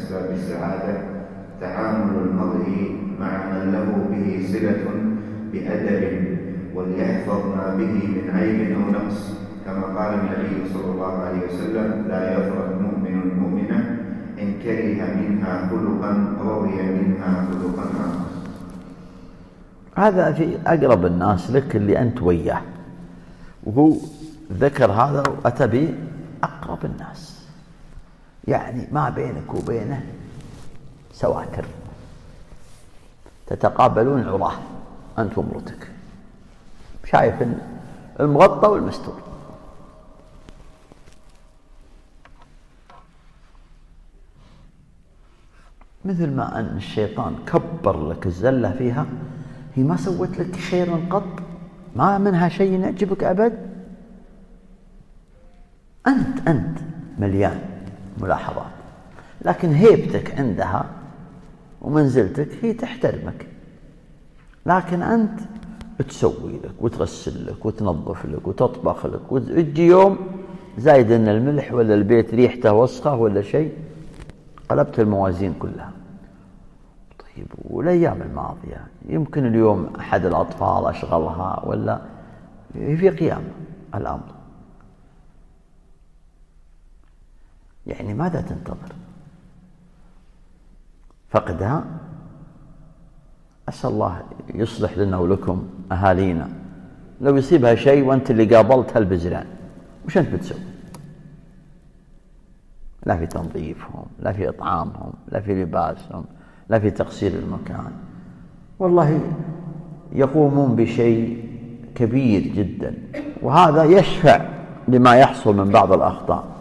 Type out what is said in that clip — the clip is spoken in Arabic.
أسباب السعادة تعامل المرء مع من له به صلة بأدب، وليحفظ ما به من عيب أو نقص، كما قال النبي صلى الله عليه وسلم: لا يفرق مؤمن المؤمنة إن كره منها خلقا رضي منها خلقا آخر. هذا في أقرب الناس لك اللي أنت وياه، وهو ذكر هذا وأتى بأقرب الناس، يعني ما بينك وبينه سواتر، تتقابلون عراه أنت ومرتك، شايف المغطى والمستور. مثل ما أن الشيطان كبر لك الزلة فيها، هي ما سوت لك خيرا قط، ما منها شيء يعجبك أبد. أنت مليان ملاحظات، لكن هيبتك عندها ومنزلتك هي تحترمك، لكن أنت تسوي لك وتغسل لك وتنظف لك وتطبخ لك، وتجي يوم زايد إن الملح ولا البيت ريحته وسخة ولا شيء، قلبت الموازين كلها. طيب والأيام الماضية يمكن اليوم أحد الأطفال أشغلها ولا في قيام الأمر، يعني ماذا تنتظر؟ فقدها. أسأل الله يصلح لنا ولكم أهالينا، لو يصيبها شيء وأنت اللي قابلت هالبزران وش أنت بتسوي؟ لا في تنظيفهم، لا في إطعامهم، لا في لباسهم، لا في تغسيل المكان. والله يقومون بشيء كبير جدا، وهذا يشفع لما يحصل من بعض الأخطاء.